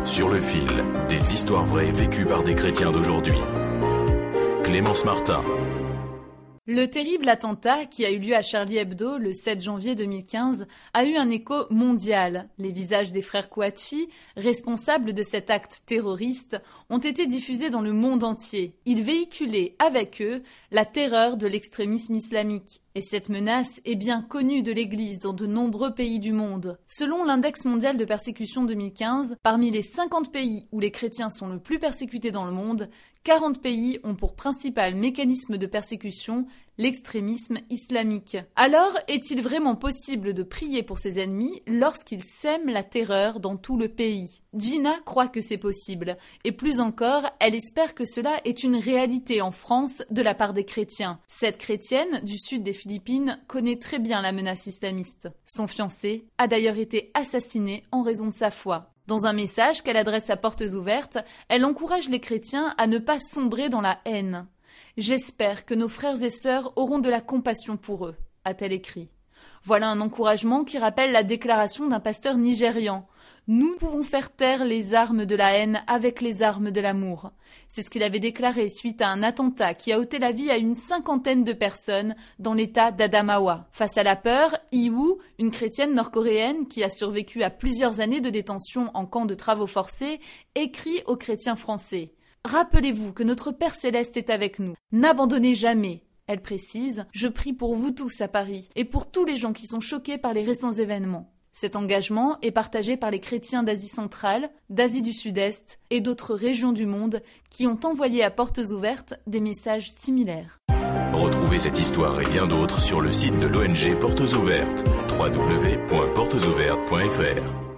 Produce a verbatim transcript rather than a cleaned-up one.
Sur le fil, des histoires vraies vécues par des chrétiens d'aujourd'hui. Clémence Martin. Le terrible attentat qui a eu lieu à Charlie Hebdo le sept janvier deux mille quinze a eu un écho mondial. Les visages des frères Kouachi, responsables de cet acte terroriste, ont été diffusés dans le monde entier. Ils véhiculaient avec eux la terreur de l'extrémisme islamique. Et cette menace est bien connue de l'Église dans de nombreux pays du monde. Selon l'index mondial de persécution deux mille quinze, parmi les cinquante pays où les chrétiens sont le plus persécutés dans le monde, quarante pays ont pour principal mécanisme de persécution l'extrémisme islamique. Alors, est-il vraiment possible de prier pour ses ennemis lorsqu'ils sèment la terreur dans tout le pays ? Gina croit que c'est possible, et plus encore, elle espère que cela est une réalité en France de la part des chrétiens. Cette chrétienne du sud des Philippines connaît très bien la menace islamiste. Son fiancé a d'ailleurs été assassiné en raison de sa foi. Dans un message qu'elle adresse à Portes Ouvertes, elle encourage les chrétiens à ne pas sombrer dans la haine. « J'espère que nos frères et sœurs auront de la compassion pour eux », a-t-elle écrit. Voilà un encouragement qui rappelle la déclaration d'un pasteur nigérian. « Nous pouvons faire taire les armes de la haine avec les armes de l'amour ». C'est ce qu'il avait déclaré suite à un attentat qui a ôté la vie à une cinquantaine de personnes dans l'état d'Adamawa. Face à la peur, Iwoo, une chrétienne nord-coréenne qui a survécu à plusieurs années de détention en camp de travaux forcés, écrit aux chrétiens français. « Rappelez-vous que notre Père Céleste est avec nous. N'abandonnez jamais. » Elle précise « Je prie pour vous tous à Paris et pour tous les gens qui sont choqués par les récents événements. » Cet engagement est partagé par les chrétiens d'Asie centrale, d'Asie du Sud-Est et d'autres régions du monde qui ont envoyé à Portes Ouvertes des messages similaires. Retrouvez cette histoire et bien d'autres sur le site de l'O N G Portes Ouvertes, w w w point portes ouvertes point f r.